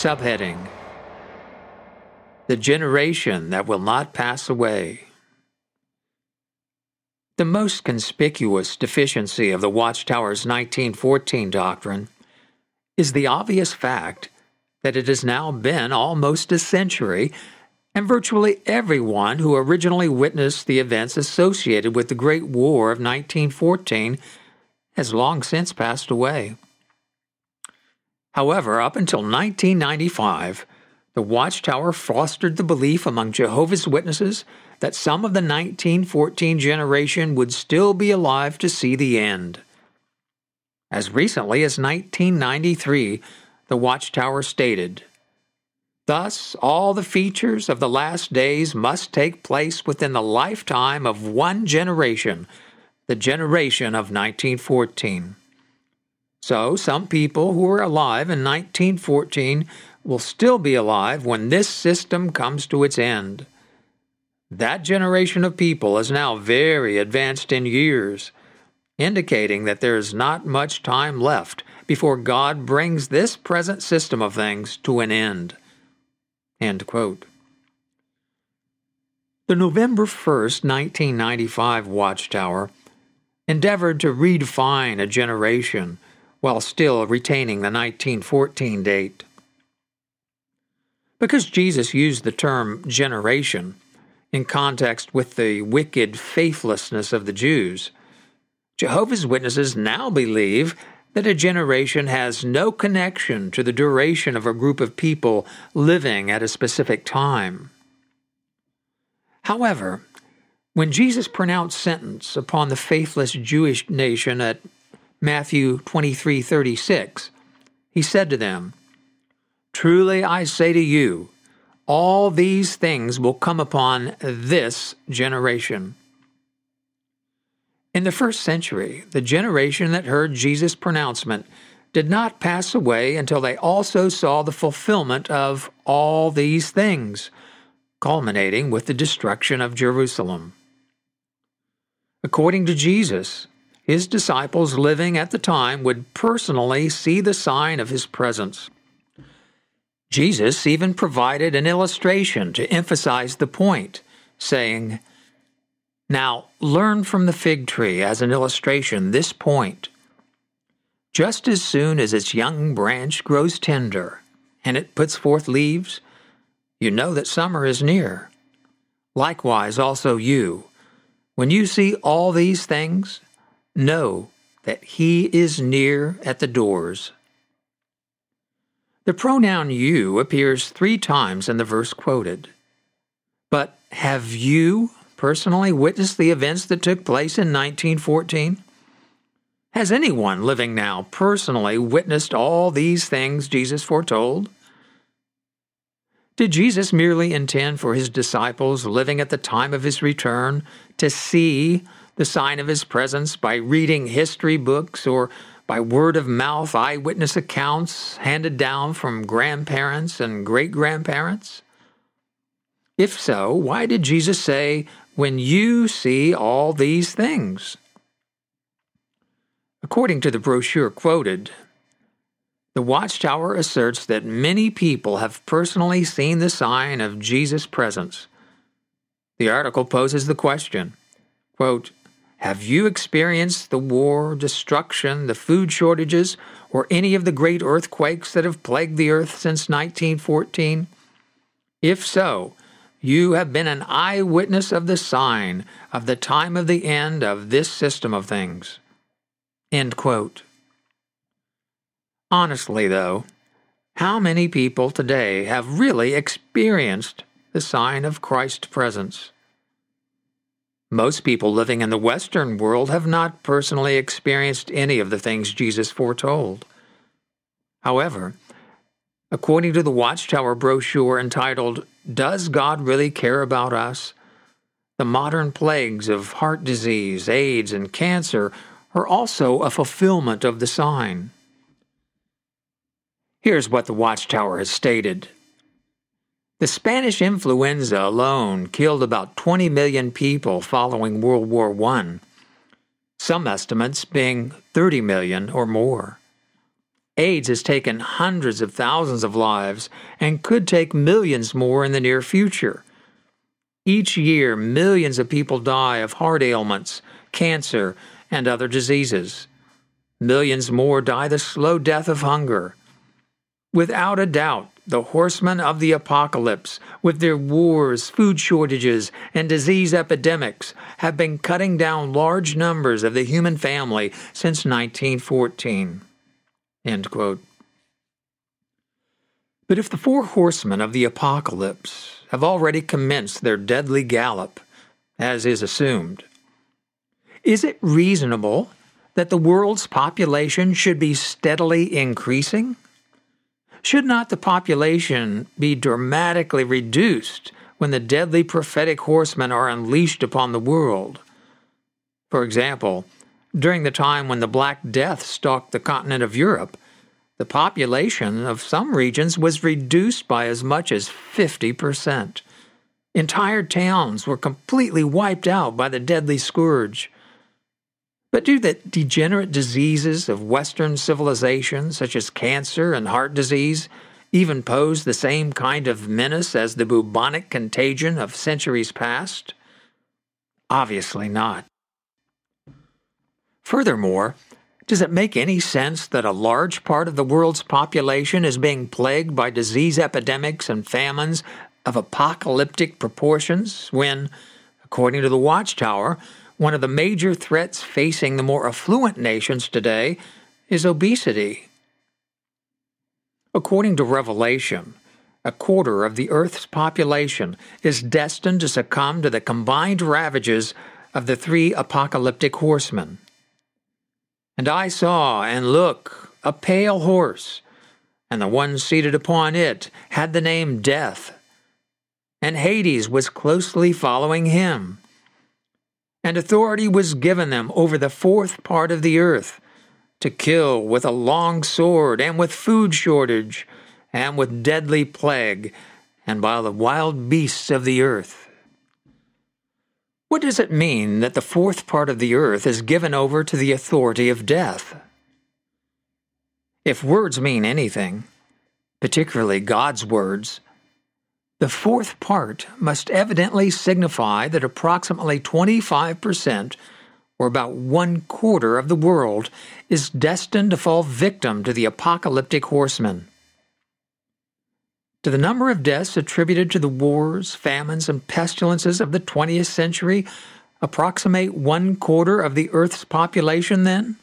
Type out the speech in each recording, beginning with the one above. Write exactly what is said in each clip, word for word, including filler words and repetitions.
Subheading: The Generation That Will Not Pass Away. The most conspicuous deficiency of the Watchtower's nineteen fourteen doctrine is the obvious fact that it has now been almost a century, and virtually everyone who originally witnessed the events associated with the Great War of nineteen fourteen has long since passed away. However, up until nineteen ninety-five, the Watchtower fostered the belief among Jehovah's Witnesses that some of the nineteen fourteen generation would still be alive to see the end. As recently as nineteen ninety-three, the Watchtower stated, "Thus, all the features of the last days must take place within the lifetime of one generation, the generation of nineteen fourteen. So, some people who were alive in nineteen fourteen will still be alive when this system comes to its end. That generation of people is now very advanced in years, indicating that there is not much time left before God brings this present system of things to an end." End quote. The November first, nineteen ninety-five Watchtower endeavored to redefine a generation while still retaining the nineteen fourteen date. Because Jesus used the term generation in context with the wicked faithlessness of the Jews, Jehovah's Witnesses now believe that a generation has no connection to the duration of a group of people living at a specific time. However, when Jesus pronounced sentence upon the faithless Jewish nation at Matthew twenty-three thirty-six, he said to them, "Truly I say to you, all these things will come upon this generation." In the first century, the generation that heard Jesus' pronouncement did not pass away until they also saw the fulfillment of all these things, culminating with the destruction of Jerusalem. According to Jesus, his disciples living at the time would personally see the sign of his presence. Jesus even provided an illustration to emphasize the point, saying, "Now learn from the fig tree as an illustration this point. Just as soon as its young branch grows tender and it puts forth leaves, you know that summer is near. Likewise also you, when you see all these things, know that he is near at the doors." The pronoun you appears three times in the verse quoted. But have you personally witnessed the events that took place in nineteen fourteen? Has anyone living now personally witnessed all these things Jesus foretold? Did Jesus merely intend for his disciples living at the time of his return to see the sign of his presence by reading history books or by word-of-mouth eyewitness accounts handed down from grandparents and great-grandparents? If so, why did Jesus say, "When you see all these things"? According to the brochure quoted, the Watchtower asserts that many people have personally seen the sign of Jesus' presence. The article poses the question, quote, "Have you experienced the war, destruction, the food shortages, or any of the great earthquakes that have plagued the earth since nineteen fourteen? If so, you have been an eyewitness of the sign of the time of the end of this system of things." End quote. Honestly, though, how many people today have really experienced the sign of Christ's presence? Most people living in the Western world have not personally experienced any of the things Jesus foretold. However, according to the Watchtower brochure entitled, "Does God Really Care About Us?", the modern plagues of heart disease, AIDS, and cancer are also a fulfillment of the sign. Here's what the Watchtower has stated. The Spanish influenza alone killed about twenty million people following World War One, some estimates being thirty million or more. AIDS has taken hundreds of thousands of lives and could take millions more in the near future. Each year, millions of people die of heart ailments, cancer, and other diseases. Millions more die the slow death of hunger. Without a doubt, the horsemen of the apocalypse, with their wars, food shortages, and disease epidemics, have been cutting down large numbers of the human family since nineteen fourteen. End quote. But if the four horsemen of the apocalypse have already commenced their deadly gallop, as is assumed, is it reasonable that the world's population should be steadily increasing? Should not the population be dramatically reduced when the deadly prophetic horsemen are unleashed upon the world? For example, during the time when the Black Death stalked the continent of Europe, the population of some regions was reduced by as much as fifty percent. Entire towns were completely wiped out by the deadly scourge. But do the degenerate diseases of Western civilization, such as cancer and heart disease, even pose the same kind of menace as the bubonic contagion of centuries past? Obviously not. Furthermore, does it make any sense that a large part of the world's population is being plagued by disease epidemics and famines of apocalyptic proportions when, according to the Watchtower, one of the major threats facing the more affluent nations today is obesity? According to Revelation, a quarter of the earth's population is destined to succumb to the combined ravages of the three apocalyptic horsemen. And I saw, and look, a pale horse, and the one seated upon it had the name Death, and Hades was closely following him. And authority was given them over the fourth part of the earth, to kill with a long sword, and with food shortage, and with deadly plague, and by the wild beasts of the earth. What does it mean that the fourth part of the earth is given over to the authority of death? If words mean anything, particularly God's words, the fourth part must evidently signify that approximately twenty-five percent, or about one quarter of the world, is destined to fall victim to the apocalyptic horsemen. Do the number of deaths attributed to the wars, famines, and pestilences of the twentieth century approximate one quarter of the Earth's population then?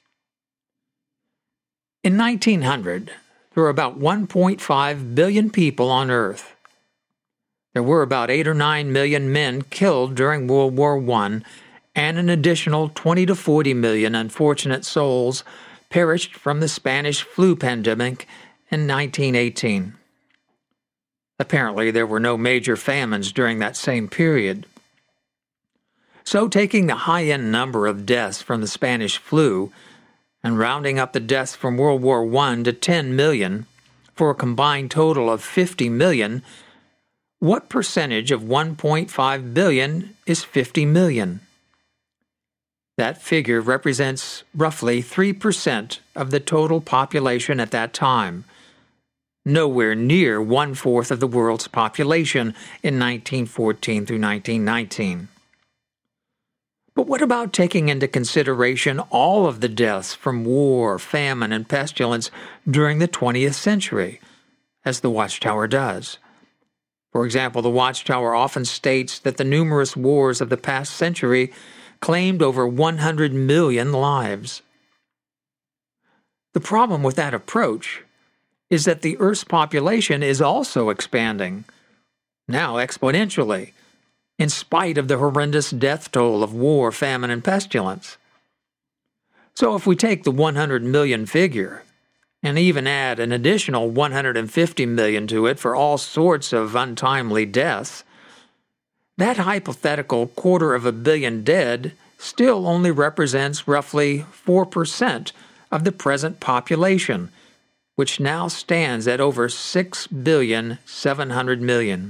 In nineteen hundred, there were about one point five billion people on Earth. There were about eight or nine million men killed during World War One, and an additional twenty to forty million unfortunate souls perished from the Spanish flu pandemic in nineteen eighteen. Apparently, there were no major famines during that same period. So, taking the high-end number of deaths from the Spanish flu and rounding up the deaths from World War One to ten million, for a combined total of fifty million, what percentage of one point five billion is fifty million? That figure represents roughly three percent of the total population at that time, nowhere near one-fourth of the world's population in nineteen fourteen through nineteen nineteen. But what about taking into consideration all of the deaths from war, famine, and pestilence during the twentieth century, as the Watchtower does? For example, the Watchtower often states that the numerous wars of the past century claimed over one hundred million lives. The problem with that approach is that the Earth's population is also expanding, now exponentially, in spite of the horrendous death toll of war, famine, and pestilence. So if we take the one hundred million figure, and even add an additional one hundred fifty million to it for all sorts of untimely deaths, that hypothetical quarter of a billion dead still only represents roughly four percent of the present population, which now stands at over six billion seven hundred million.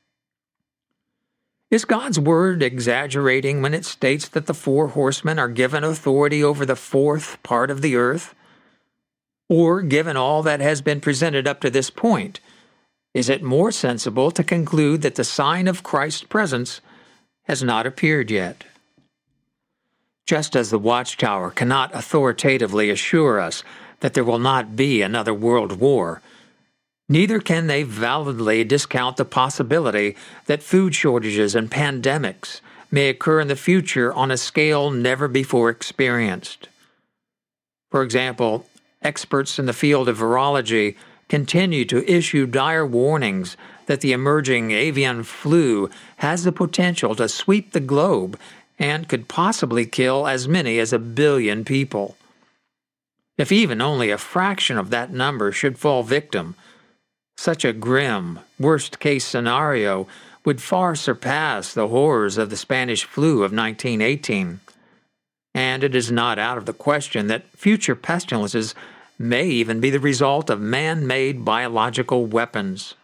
Is God's word exaggerating when it states that the four horsemen are given authority over the fourth part of the earth? Or, given all that has been presented up to this point, is it more sensible to conclude that the sign of Christ's presence has not appeared yet? Just as the Watchtower cannot authoritatively assure us that there will not be another world war, neither can they validly discount the possibility that food shortages and pandemics may occur in the future on a scale never before experienced. For example, experts in the field of virology continue to issue dire warnings that the emerging avian flu has the potential to sweep the globe and could possibly kill as many as a billion people. If even only a fraction of that number should fall victim, such a grim, worst-case scenario would far surpass the horrors of the Spanish flu of nineteen eighteen. And it is not out of the question that future pestilences may even be the result of man-made biological weapons.